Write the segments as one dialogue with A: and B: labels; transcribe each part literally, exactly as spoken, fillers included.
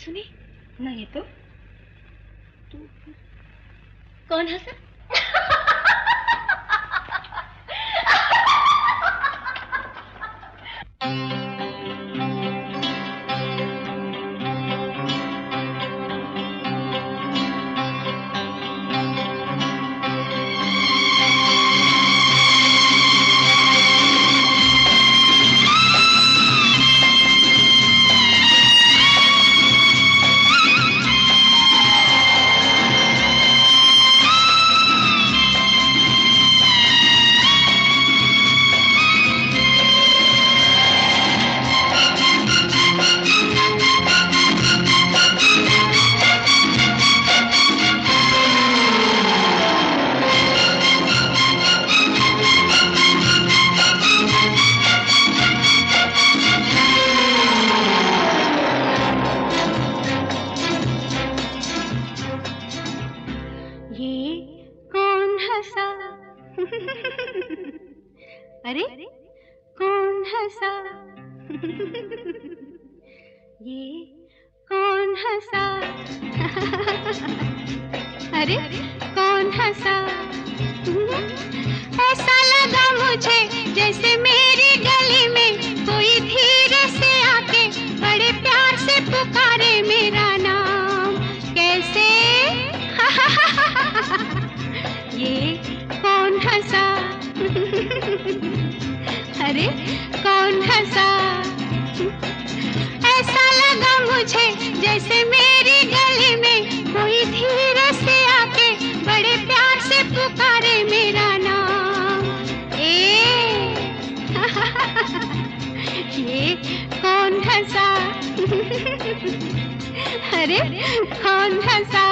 A: सुनी? नहीं तो तू कौन हंसा? अरे कौन हंसा? ये कौन हंसा? अरे कौन हंसा? ऐसा लगा मुझे जैसे मेरी गली में कोई धीरे से आके बड़े प्यार से पुकारे मेरा नाम। कैसे? ये कौन हंसा? अरे कौन हंसा? ऐसा लगा मुझे जैसे मेरी गली में कोई धीरे से आके बड़े प्यार से पुकारे मेरा नाम। ए ये कौन हंसा? अरे कौन हंसा?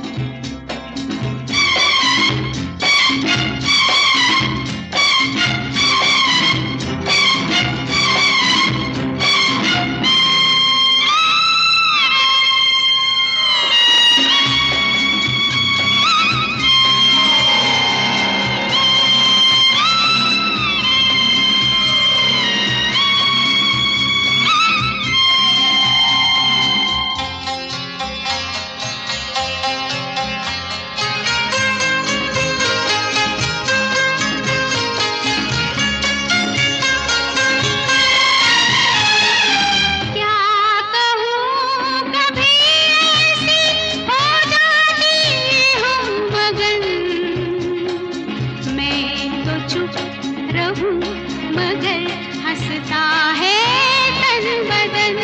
A: मगर हंसता है तन बदन।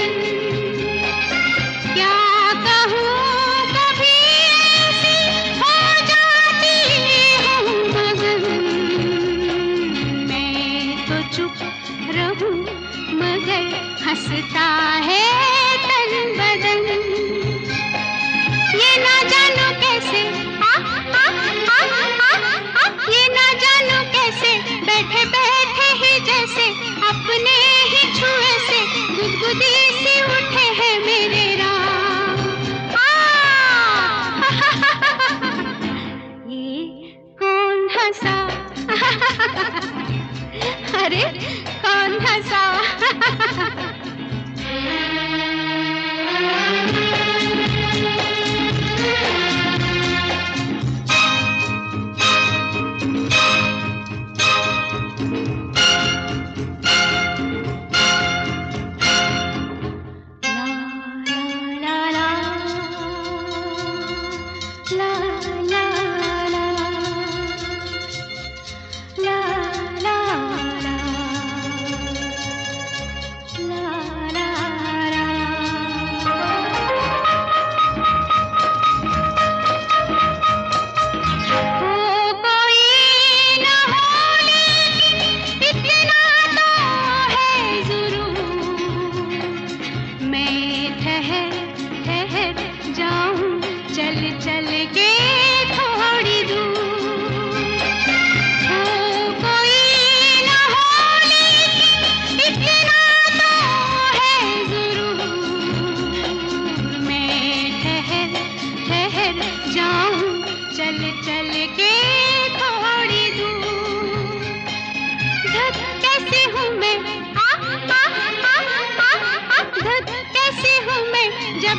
A: क्या कहूँ कभी ऐसी हो जाती हूँ मगन। मैं तो चुप रहूँ मगर हंसता है तन बदन। ये ना जानो कैसे आ, आ, आ, आ, आ, ये ना जानो कैसे बैठे बैठे ही जैसे अपने ही छुए से गुदगुदी सी उठे हैं मेरे राम। ये कौन हंसा? अरे कौन हंसा?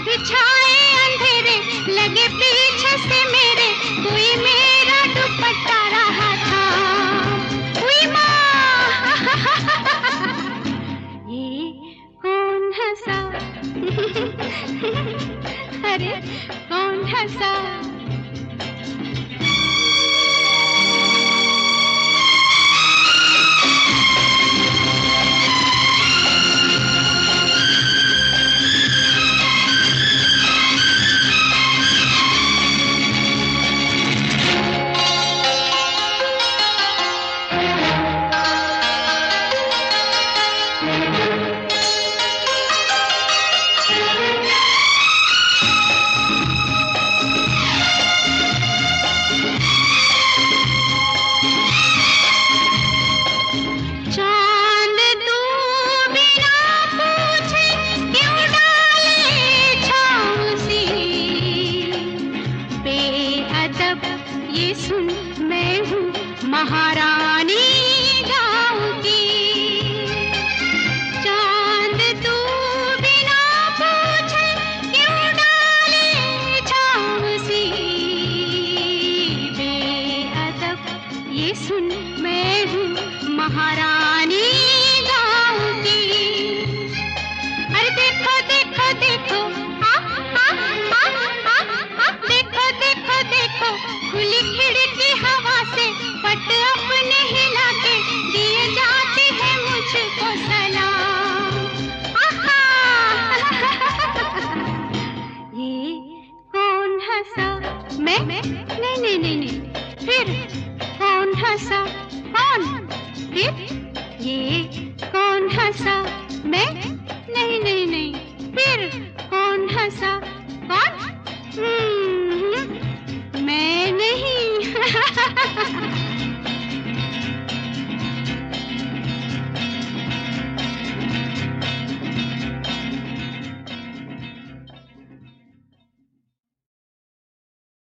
A: कभी छाए अंधेरे, लगे पीछे से मेरे, कोई मेरा दुपट्टा रहा था। हुई माँ ये कौन हंसा अरे कौन हंसा? ये सुन मैं हूँ महारानी गाँव की। चांद तू बिना पूछे क्यों डाले छाँव सी, बेअदब ये सुन मैं हूँ महारानी गाँव की। अरे देखो देखो देखो आ आ आ आ आ देखो देखो देखो, खुली खिड़की हवा से पट अपने हिला के दिए जाती है मुझको सलाम। आहा ये कौन हंसा? मैं? नहीं नहीं नहीं नहीं, फिर कौन हंसा? कौन? फिर ये कौन हंसा? मैं?